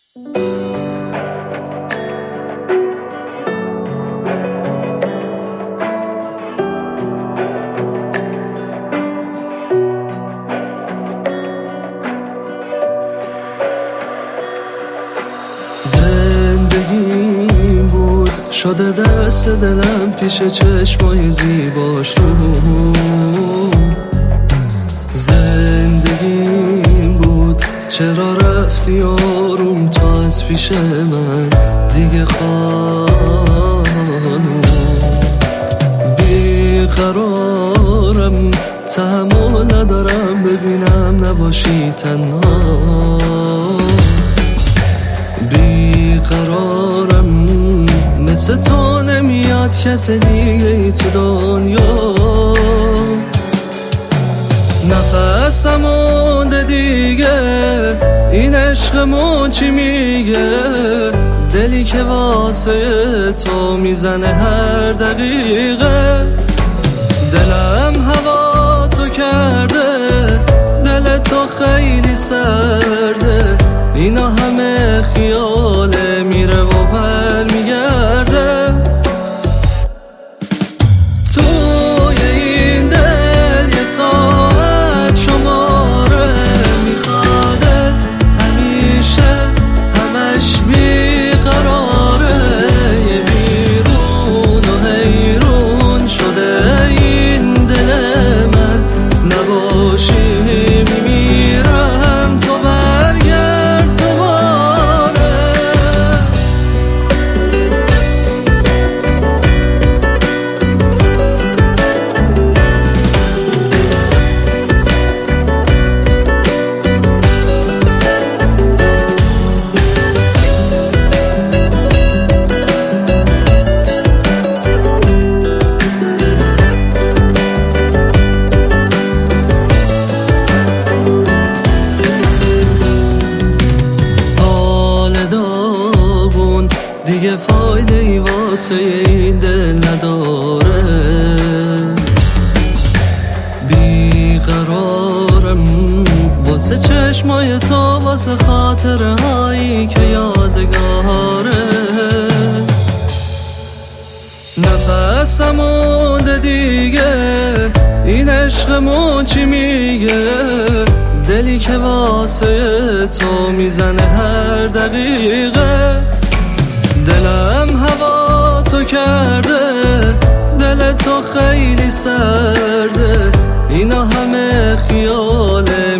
زندگیم بود شده دست دلم پیش چشمای زیباش رو. زندگیم بود چرا رفتی آروم تا از پیش من دیگه خانوم. بیقرارم تحمل ندارم ببینم نباشی تنها. بیقرارم مثل تو نمیاد کس دیگه ای تو دنیا. نفسم مونده دیگه این عشقمون چی میگه. دلی که واسه تو میزنه هر دقیقه. دلم هوا تو کرده دل تو خیلی سرده. اینا همه خیاله میره و پر میگرده. توی این دل یه ساعت شماره میخوادت همیشه همش بیقراره. یه بیرون و حیرون شده این دل من. نباشی میمیرم تو برگرد دوباره. دیگه فایده ای واسه این دل نداره. بیقرارم واسه چشمای تو، واسه خاطره هایی که یادگاره. نفسم مونده دیگه این عشقمون چی میگه. دلی که واسه تو میزنه هر دقیقه. دلم هوا تو کرده دل تو خیلی سرده. اینا همه خیاله